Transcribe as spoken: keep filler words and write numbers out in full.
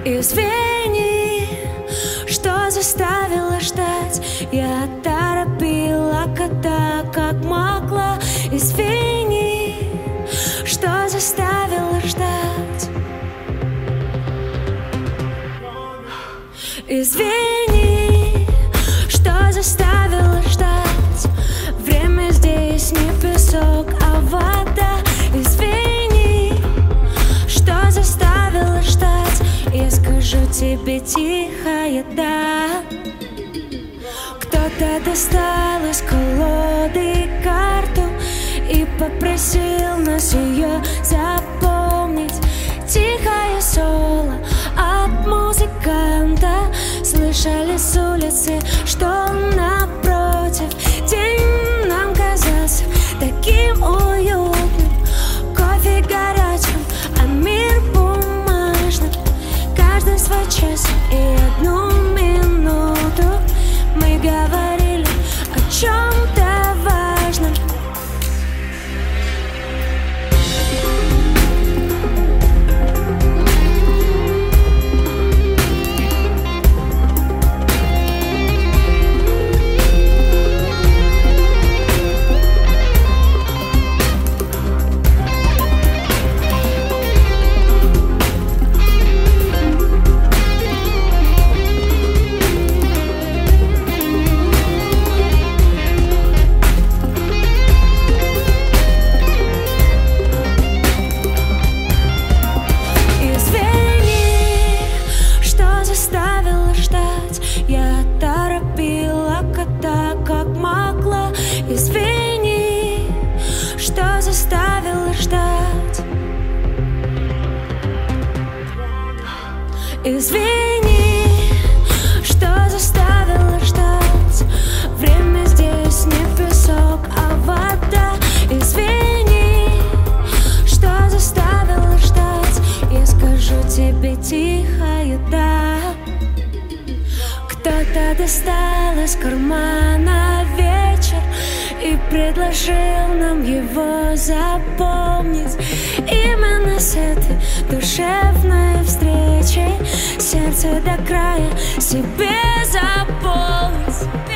Извини, что заставила ждать. Я торопила кота как могла. Извини, что заставила ждать. Извини, что заставила ждать. Время здесь не песок, а вода. Извини, что заставила ждать. Я скажу тебе тихо, да. Кто-то достал из колоды карту и попросил нас ее запомнить. Тихое соло от музыканта. Слышали с улицы, что напротив день нам казался таким уютным. Кофе горячим, а мир бумажным. Каждый свой час и одну минуту мы говорили о чем-то важном. Я торопила кота как могла. Извини, что заставила ждать. Извини, что заставила ждать. Время здесь не песок, а вода. Извини, что заставила ждать. Я скажу тебе тихо, да. Кто-то достал из кармана вечер и предложил нам его запомнить. Именно с этой душевной встречей сердце до края себе заполнить.